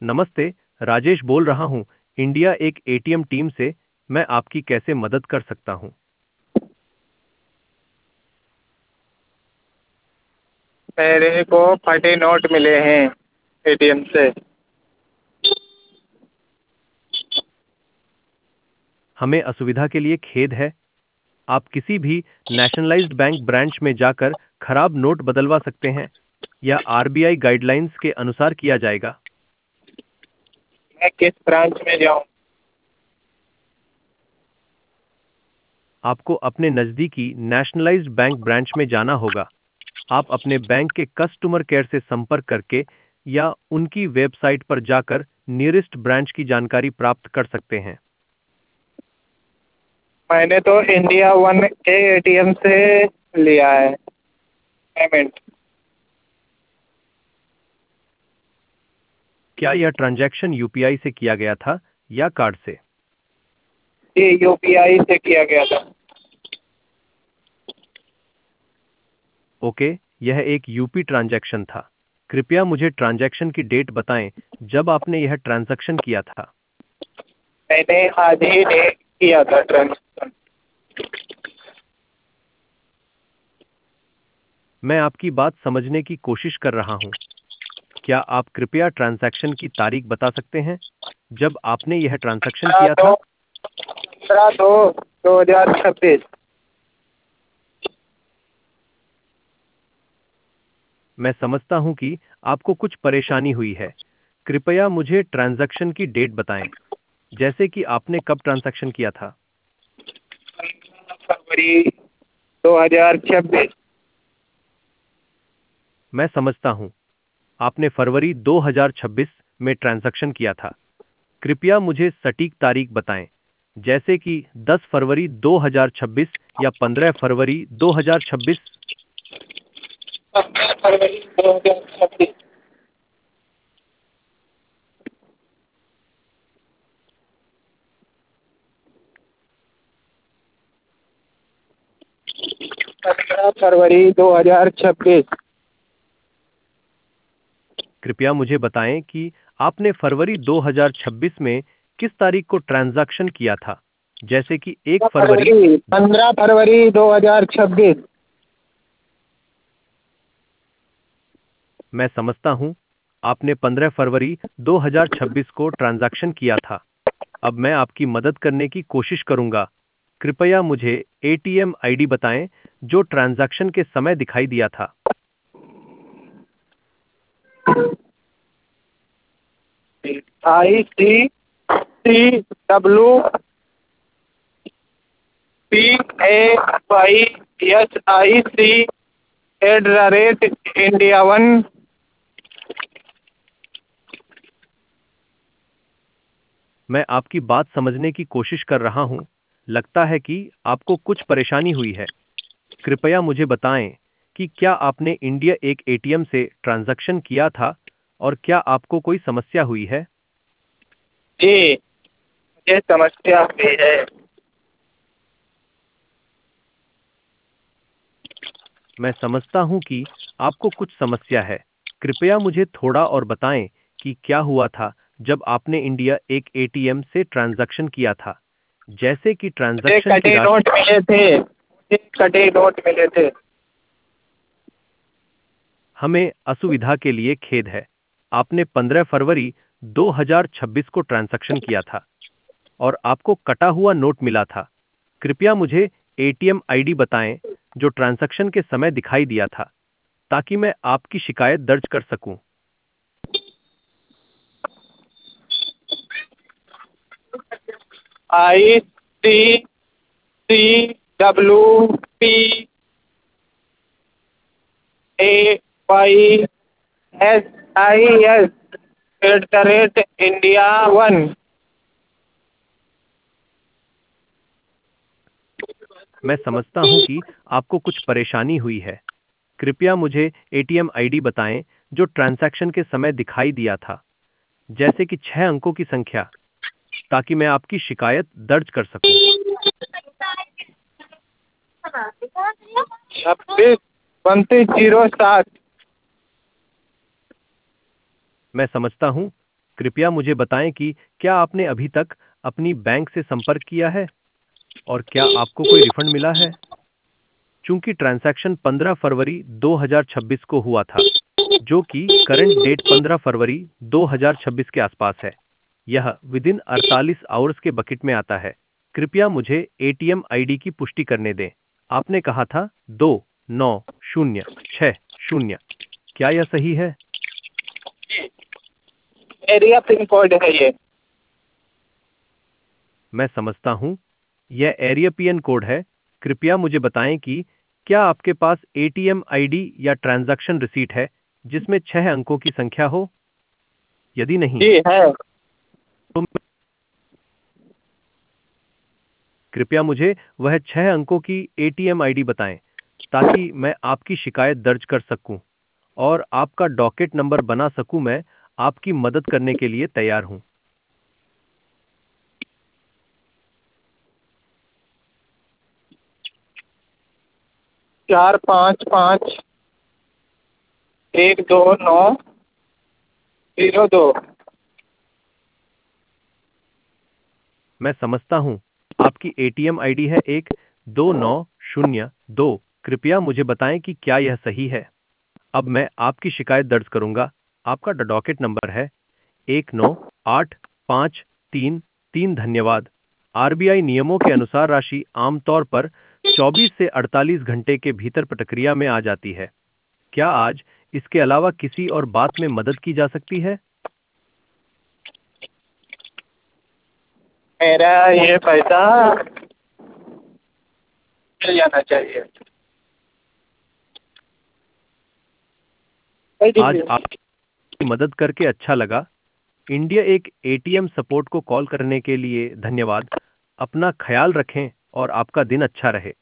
नमस्ते, राजेश बोल रहा हूँ, इंडिया एक एटीएम टीम से। मैं आपकी कैसे मदद कर सकता हूँ? मेरे को फटे नोट मिले हैं एटीएम से। हमें असुविधा के लिए खेद है। आप किसी भी नेशनलाइज्ड बैंक ब्रांच में जाकर खराब नोट बदलवा सकते हैं। यह आरबीआई गाइडलाइंस के अनुसार किया जाएगा। मैं किस ब्रांच में जाऊं? आपको अपने नज़दीकी नेशनलाइज्ड बैंक ब्रांच में जाना होगा। आप अपने बैंक के कस्टमर केयर से संपर्क करके या उनकी वेबसाइट पर जाकर नियरेस्ट ब्रांच की जानकारी प्राप्त कर सकते हैं। मैंने तो इंडिया वन के एटीएम से लिया है पेमेंट। क्या यह ट्रांजैक्शन यूपीआई से किया गया था या कार्ड से? जी, यूपीआई से किया गया था। ओके, यह एक यूपी ट्रांजैक्शन था। कृपया मुझे ट्रांजैक्शन की डेट बताएं जब आपने यह ट्रांजैक्शन किया था। मैंने आज ही ने किया था ट्रांजेक्शन। मैं आपकी बात समझने की कोशिश कर रहा हूं। क्या आप कृपया ट्रांजैक्शन की तारीख बता सकते हैं जब आपने यह ट्रांजैक्शन पंद्रह किया दो था? 2026। मैं समझता हूं कि आपको कुछ परेशानी हुई है। कृपया मुझे ट्रांजैक्शन की डेट बताएं, जैसे कि आपने कब ट्रांजैक्शन किया था। फरवरी 2026। मैं समझता हूं, आपने फरवरी 2026 में ट्रांजैक्शन किया था। कृपया मुझे सटीक तारीख बताएं, जैसे कि 10 फरवरी 2026 या 15 फरवरी 2026। 15 फरवरी 2026। पंद्रह फरवरी 2026। कृपया मुझे बताएं कि आपने फरवरी 2026 में किस तारीख को ट्रांजैक्शन किया था, जैसे कि 1 फरवरी। 15 फरवरी 2026। मैं समझता हूं, आपने 15 फरवरी 2026 को ट्रांजैक्शन किया था। अब मैं आपकी मदद करने की कोशिश करूंगा। कृपया मुझे एटीएम आईडी बताएं जो ट्रांजैक्शन के समय दिखाई दिया था। ICWPAYSIC@India1। मैं आपकी बात समझने की कोशिश कर रहा हूं। लगता है कि आपको कुछ परेशानी हुई है। कृपया मुझे बताएं कि क्या आपने इंडिया एक एटीएम से ट्रांजैक्शन किया था और क्या आपको कोई समस्या हुई है? जी, मुझे समस्या हुई है। मैं समझता हूं कि आपको कुछ समस्या है। कृपया मुझे थोड़ा और बताएं कि क्या हुआ था जब आपने इंडिया एक एटीएम से ट्रांजैक्शन किया था, जैसे कि मुझे ट्रांजैक्शन की कटे राशि। नोट मिले थे। मुझे कटे नोट मिले थे। हमें असुविधा के लिए खेद है। आपने 15 फरवरी 2026 को ट्रांजैक्शन किया था और आपको कटा हुआ नोट मिला था। कृपया मुझे एटीएम आईडी बताएं जो ट्रांजैक्शन के समय दिखाई दिया था, ताकि मैं आपकी शिकायत दर्ज कर सकूं। ICWPAYSIS@India1। मैं समझता हूं कि आपको कुछ परेशानी हुई है। कृपया मुझे एटीएम आईडी बताएं जो ट्रांजैक्शन के समय दिखाई दिया था, जैसे कि 6 अंकों की संख्या, ताकि मैं आपकी शिकायत दर्ज कर सकूं। 26 3207। मैं समझता हूं। कृपया मुझे बताएं कि क्या आपने अभी तक अपनी बैंक से संपर्क किया है और क्या आपको कोई रिफंड मिला है। चूंकि ट्रांजैक्शन 15 फरवरी 2026 को हुआ था, जो कि करंट डेट 15 फरवरी 2026 के आसपास है, यह विद इन 48 आवर्स के बकेट में आता है। कृपया मुझे एटीएम आईडी की पुष्टि करने दें। आपने कहा था 2906 क्या यह सही है। एरिया पिन कोड है ये। मैं समझता हूँ, यह एरिया पीएन कोड है। कृपया मुझे बताएं कि क्या आपके पास एटीएम आईडी या ट्रांजैक्शन रिसीट है जिसमें 6 अंकों की संख्या हो। यदि नहीं, जी है। तो कृपया मुझे वह 6 अंकों की एटीएम आईडी बताएं ताकि मैं आपकी शिकायत दर्ज कर सकूं और आपका डॉकेट नंबर बना सकूं। मैं आपकी मदद करने के लिए तैयार हूं। 45512902। मैं समझता हूं, आपकी एटीएम आईडी है 12902। कृपया मुझे बताएं कि क्या यह सही है। अब मैं आपकी शिकायत दर्ज करूंगा। आपका डॉकेट नंबर है 1985333। धन्यवाद। आरबीआई नियमों के अनुसार राशि आमतौर पर 24 से 48 घंटे के भीतर प्रक्रिया में आ जाती है। क्या आज इसके अलावा किसी और बात में मदद की जा सकती है। मेरा ये पैसा मिल जाना चाहिए। आज आपकी मदद करके अच्छा लगा। इंडिया एक एटीएम सपोर्ट को कॉल करने के लिए धन्यवाद। अपना ख्याल रखें और आपका दिन अच्छा रहे।